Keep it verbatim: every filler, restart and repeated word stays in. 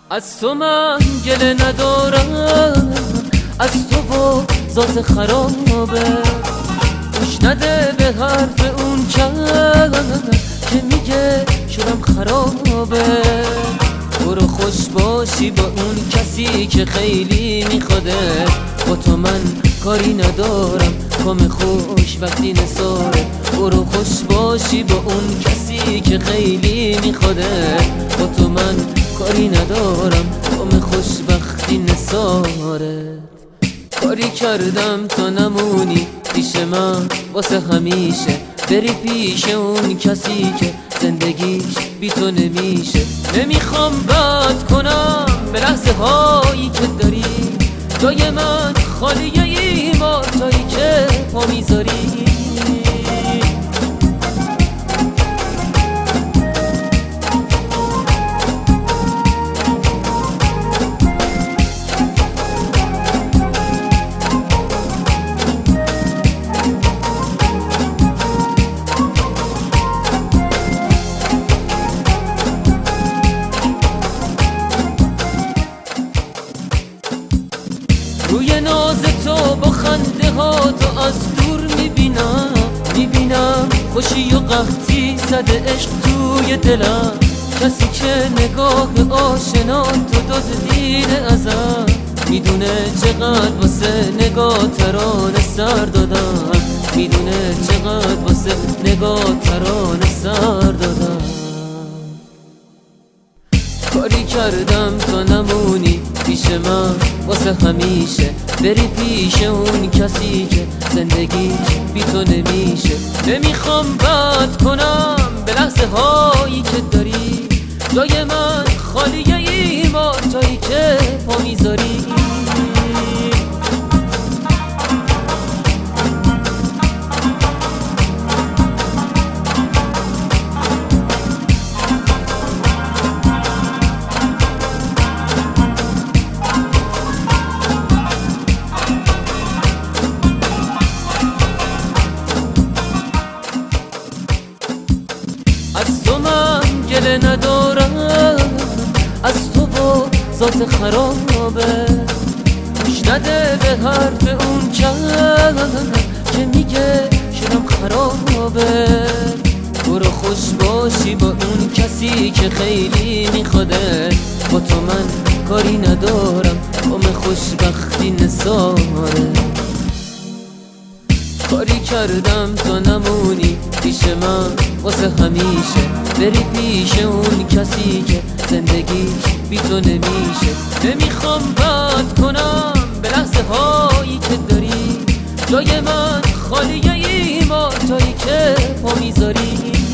از تو من گله ندارم، از تو و ذات خرابه. گوش نده به حرف اون کس که میگه شدم خرابه. برو خوش باشی با اون کسی که خیلی میخواده. با تو من کاری ندارم، کام خوش وقتی نساره. برو خوش باشی با اون کسی که خیلی میخواده. با تو من کاری ندارم، کام خوش وقتی نساره. کاری کردم تا نمونی پیش من واسه همیشه. بری پیش اون کسی که زندگیش بی تو نمیشه. نمیخوام بد کنم به لحظه هایی که داری. جای من خالیه ایمان جایی که پا میذاری. روی ناز تو با خنده ها تو از دور میبینم. میبینم خوشی و قحطی زده عشق توی دلم. کسی که نگاه آشنا تو دزدیده ازم. میدونه چقدر واسه نگاه ترانه سر دادم. میدونه چقدر واسه نگاه ترانه سر دادم. کاری کردم تا نمونی پیش من واسه همیشه. بری پیش اون کسی که زندگیش بی تو نمیشه. نمیخوام بد کنم به لحظه هایی که داری. جای من خالیه ایمان جایی که پا میذاری. از تو من گله ندارم، از تو و ذات خرابه. گوش نده به حرف اون کس که میگه شدم خرابه. برو خوش باشی با اون کسی که خیلی میخواده. با تو من کاری ندارم، کام خوشبختی نثاره. کاری کردم تا نمونی پیش من واسه همیشه. بری پیش اون کسی که زندگیش بی تو نمیشه. نمیخوام بد کنم به لحظه هایی که داری. جای من خالیه ایمان جایی که پا میذاری.